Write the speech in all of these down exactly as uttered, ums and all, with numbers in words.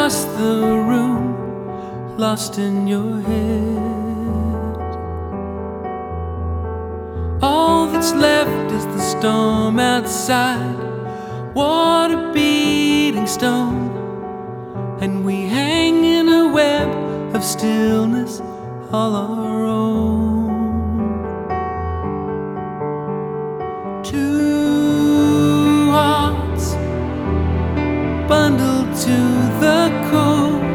across the room, lost in your head. All that's left is the storm outside, water beating stone, and we hang in a web of stillness all our own. Two hearts bundled to the cold,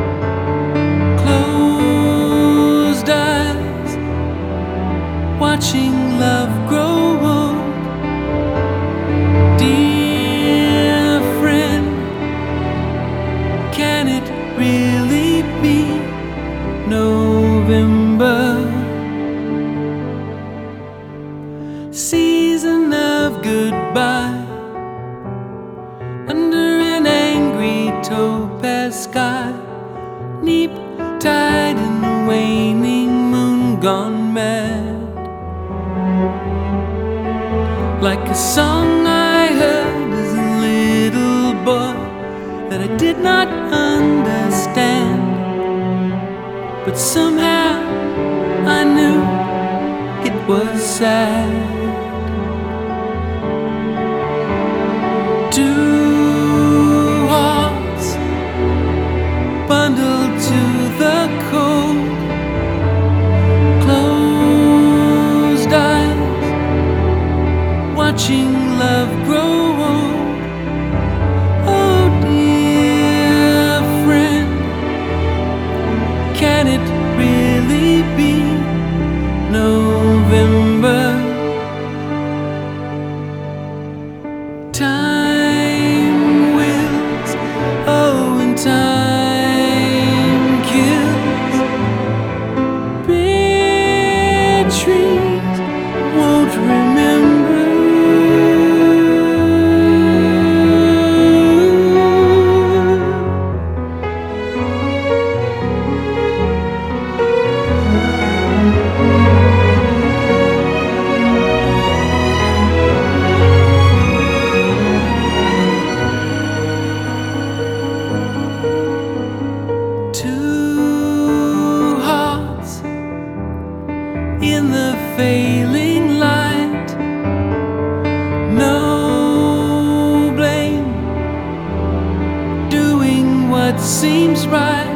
closed eyes watching love grow old. Dear friend, can it really be November? Season of goodbye, under an angry topaz sky, neap tide and the waning moon gone mad. Like a song I heard as a little boy that I did not understand, but somehow I knew it was sad. Two hearts bundled to the cold, closed eyes watching love grow old. Oh dear friend, can it really be November? Time wills, oh, and time kills. Big trees won't remember. Two hearts in the failing light, no blame, doing what seems right.